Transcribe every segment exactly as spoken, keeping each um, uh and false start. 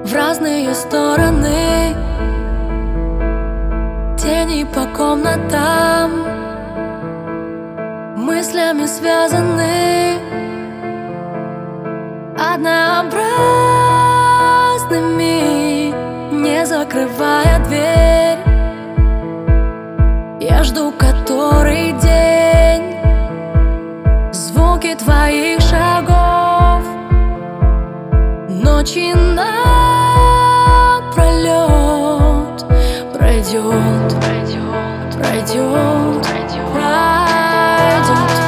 в разные стороны, тени по комнатам, мыслями связаны, однообразными, не закрывая дверь. Я жду который день, звуки твоих шагов, ночи напролет. Пройдет, пройдет, пройдет, пройдет.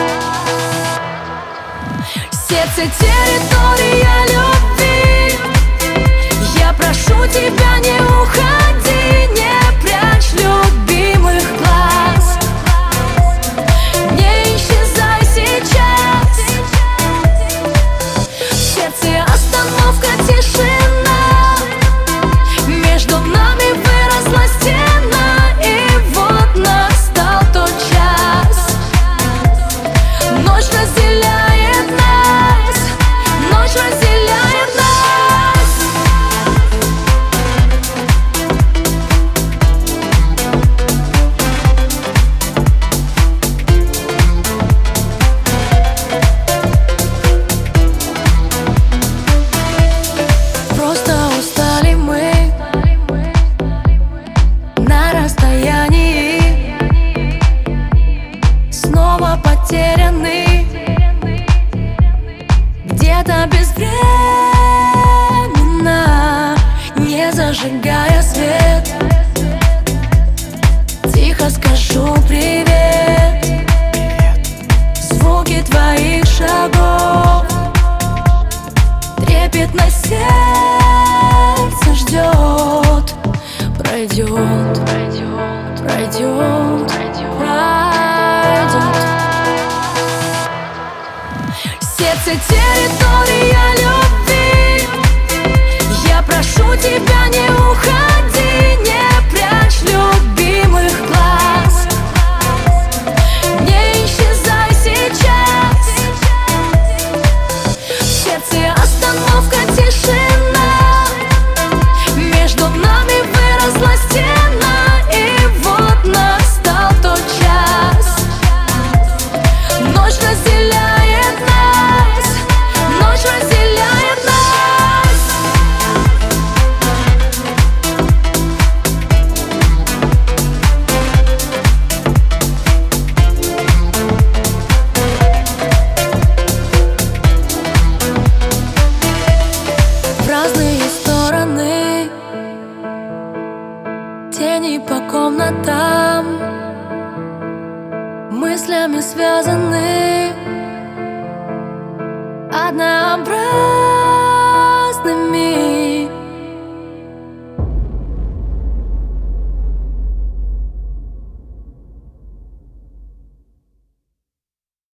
Сердце — территория любви. Я прошу тебя, не уходи, не прячь любимых глаз, не исчезай сейчас. В сердце остановка, тишина, между нами выросла стена, и вот настал тот час. Ночь разделяет нас, ночь разделяет нас. Просто устали мы на расстоянии, снова потеряны где-то безвременно, не зажигая свет. Тихо скажу привет, звуки твоих шагов, трепетно сердце ждет. Пройдет, пройдет, пройдет, пройдет. Сердце — территория любви. Я прошу тебя, не уходи, не прячь любимых глаз, не исчезай сейчас. В сердце остановка, тишина, между нами выросла стена, и вот настал тот час. Ночь разделяет нас, ночь разделяет нас. В разные стороны, тени по комнатам, мыслями связаны, однообразными.